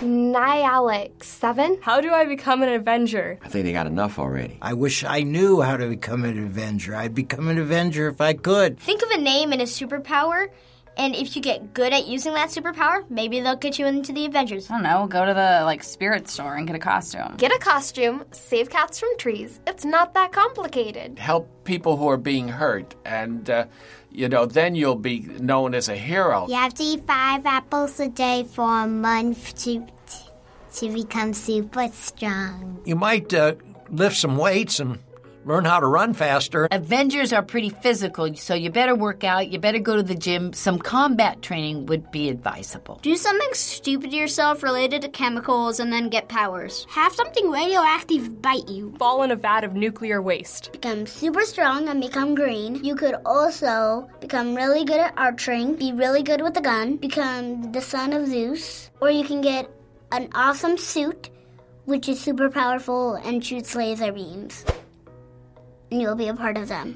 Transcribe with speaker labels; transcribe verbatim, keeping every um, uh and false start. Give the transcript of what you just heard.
Speaker 1: Nihilex. Seven.
Speaker 2: How do I become an Avenger?
Speaker 3: I think they got enough already.
Speaker 4: I wish I knew how to become an Avenger. I'd become an Avenger if I could.
Speaker 5: Think of a name and a superpower, and if you get good at using that superpower, maybe they'll get you into the Avengers.
Speaker 6: I don't know, go to the, like, spirit store and get a costume.
Speaker 1: Get a costume, save cats from trees. It's not that complicated.
Speaker 7: Help people who are being hurt, and, uh, you know, then you'll be known as a hero.
Speaker 8: You have to eat five apples a day for a month to, to become super strong.
Speaker 4: You might uh, lift some weights and learn how to run faster.
Speaker 9: Avengers are pretty physical, so you better work out, you better go to the gym. Some combat training would be advisable.
Speaker 5: Do something stupid to yourself related to chemicals and then get powers.
Speaker 8: Have something radioactive bite you.
Speaker 2: Fall in a vat of nuclear waste.
Speaker 8: Become super strong and become green. You could also become really good at archery, be really good with a gun, become the son of Zeus, or you can get an awesome suit, which is super powerful and shoots laser beams. And you'll be a part of them.